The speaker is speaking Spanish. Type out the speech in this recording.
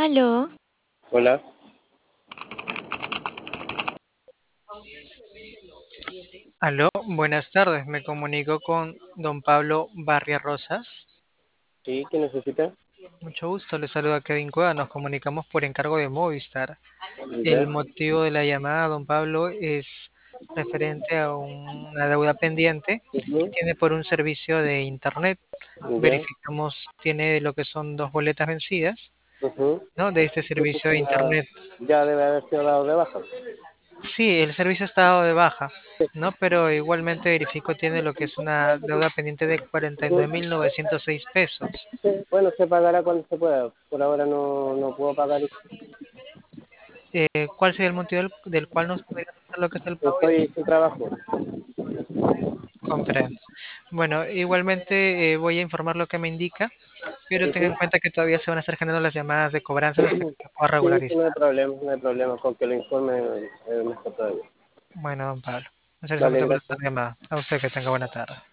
Aló, Hola, Aló, buenas tardes. Me comunico con don Pablo Barria Rosas. sí, ¿qué necesita? Mucho gusto, le saluda Kevin Cueva. Nos comunicamos por encargo de Movistar. El Ya, motivo de la llamada, don Pablo, es referente a una deuda pendiente que ujú, tiene por un servicio de Internet. ya, Verificamos, tiene lo que son dos boletas vencidas, ujú. ¿no? De este Eso servicio de ya, Internet. ya debe haber sido dado de baja. Sí, el servicio está dado de baja, ¿no? Pero igualmente verifico tiene lo que es una deuda pendiente de cuarenta y Ujú. nueve mil novecientos seis pesos. Sí, bueno, se pagará cuando se pueda. Por ahora no puedo pagar. ¿Cuál sería el motivo del cual nos podría hacer lo que es el pago? Estoy sin trabajo. Comprendo. Bueno, igualmente voy a informar lo que me indica, pero tenga en Ujú. cuenta que todavía se van a estar generando las llamadas de cobranzas hasta que se pueda Sí, sí, no hay regularizar. problema, no hay problema con que lo informe mejor todavía. Bueno, don Pablo, muchas gracias por Vale, tomar gracias. esta llamada. A usted que tenga buena tarde.